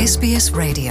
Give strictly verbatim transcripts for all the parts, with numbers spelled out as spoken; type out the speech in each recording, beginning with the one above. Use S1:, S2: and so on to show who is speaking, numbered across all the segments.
S1: S B S Radio.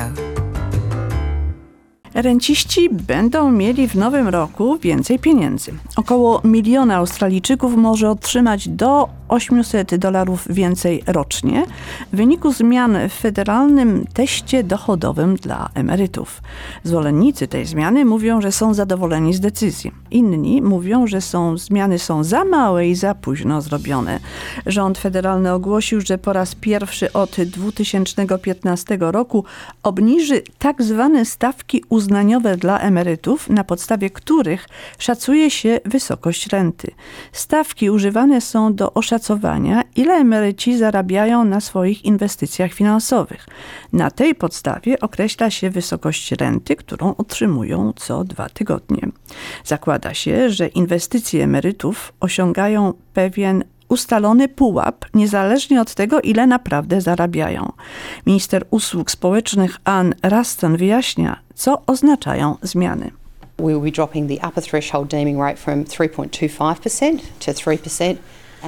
S2: Renciści będą mieli w nowym roku więcej pieniędzy. Około miliona Australijczyków może otrzymać do osiemset dolarów więcej rocznie w wyniku zmian w federalnym teście dochodowym dla emerytów. Zwolennicy tej zmiany mówią, że są zadowoleni z decyzji. Inni mówią, że są, zmiany są za małe i za późno zrobione. Rząd federalny ogłosił, że po raz pierwszy od dwa tysiące piętnastego roku obniży tak zwane stawki uznaniowe dla emerytów, na podstawie których szacuje się wysokość renty. Stawki używane są do oszacowania, ile emeryci zarabiają na swoich inwestycjach finansowych. Na tej podstawie określa się wysokość renty, którą otrzymują co dwa tygodnie. Zakłada się, że inwestycje emerytów osiągają pewien ustalony pułap, niezależnie od tego, ile naprawdę zarabiają. Minister usług społecznych Ann Ruston wyjaśnia, co oznaczają zmiany.
S3: We will be dropping the upper threshold deeming rate from three point two five percent to three percent.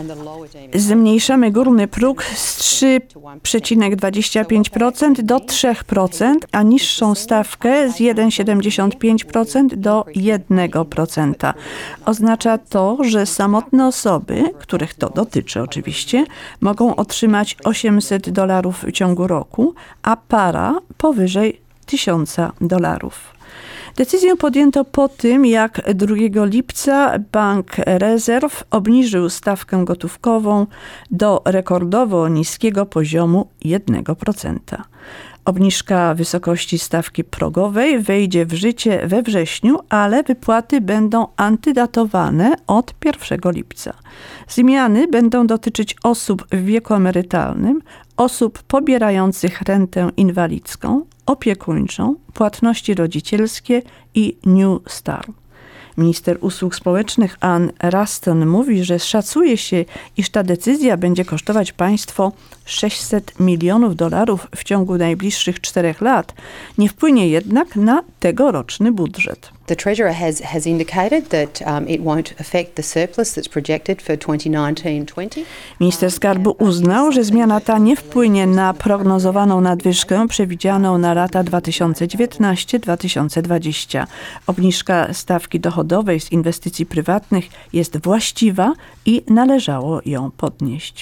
S2: Zmniejszamy górny próg z trzy przecinek dwadzieścia pięć procent do trzy procent, a niższą stawkę z jeden przecinek siedemdziesiąt pięć procent do jeden procent. Oznacza to, że samotne osoby, których to dotyczy oczywiście, mogą otrzymać osiemset dolarów w ciągu roku, a para powyżej tysiąc dolarów. Decyzję podjęto po tym, jak drugiego lipca Bank Rezerw obniżył stawkę gotówkową do rekordowo niskiego poziomu jeden procent. Obniżka wysokości stawki progowej wejdzie w życie we wrześniu, ale wypłaty będą antydatowane od pierwszego lipca. Zmiany będą dotyczyć osób w wieku emerytalnym, osób pobierających rentę inwalidzką, opiekuńczą, płatności rodzicielskie i New Star. Minister usług społecznych Ann Ruston mówi, że szacuje się, iż ta decyzja będzie kosztować państwo sześćset milionów dolarów w ciągu najbliższych czterech lat. Nie wpłynie jednak na tegoroczny budżet.
S3: The Treasurer has, has indicated that um, it won't affect the surplus that's projected for twenty nineteen twenty.
S2: Minister Skarbu uznał, że zmiana ta nie wpłynie na prognozowaną nadwyżkę przewidzianą na lata dwa tysiące dziewiętnasty do dwa tysiące dwudziestego. Obniżka stawki dochodowej z inwestycji prywatnych jest właściwa i należało ją podnieść.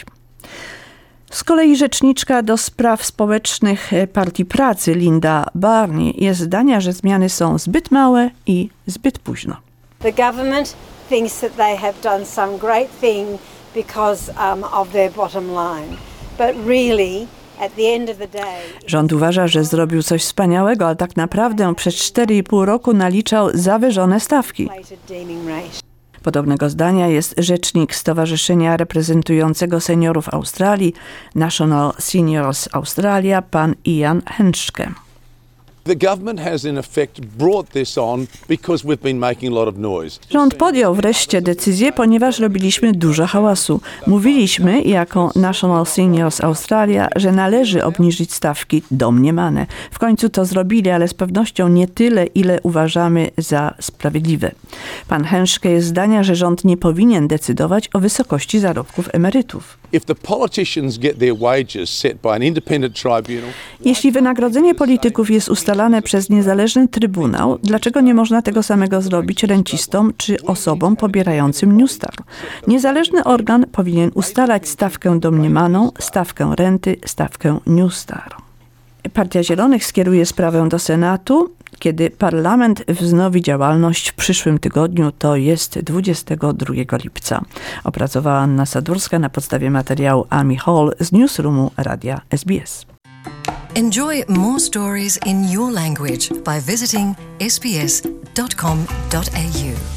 S2: Z kolei rzeczniczka do spraw społecznych Partii Pracy Linda Burney jest zdania, że zmiany są zbyt małe i zbyt późno.
S4: The government thinks that they have done some great thing because um, of their bottom line, but really at the end of the day...
S2: Rząd uważa, że zrobił coś wspaniałego, ale tak naprawdę przez cztery i pół roku naliczał zawyżone stawki. Podobnego zdania jest rzecznik Stowarzyszenia reprezentującego seniorów Australii, National Seniors Australia, pan Ian Henschke. Rząd podjął wreszcie decyzję, ponieważ robiliśmy dużo hałasu. Mówiliśmy jako National Seniors Australia, że należy obniżyć stawki domniemane. W końcu to zrobili, ale z pewnością nie tyle, ile uważamy za sprawiedliwe. Pan Henschke jest zdania, że rząd nie powinien decydować o wysokości zarobków emerytów. Jeśli wynagrodzenie polityków jest ustalane przez niezależny trybunał, dlaczego nie można tego samego zrobić rencistom czy osobom pobierającym New Star? Niezależny organ powinien ustalać stawkę domniemaną, stawkę renty, stawkę New Star. Partia Zielonych skieruje sprawę do Senatu. Kiedy parlament wznowi działalność w przyszłym tygodniu, to jest dwudziestego drugiego lipca. Opracowała Anna Sadurska na podstawie materiału Amy Hall z Newsroomu Radia S B S.
S1: Enjoy more stories in your language by visiting s b s dot com dot a u.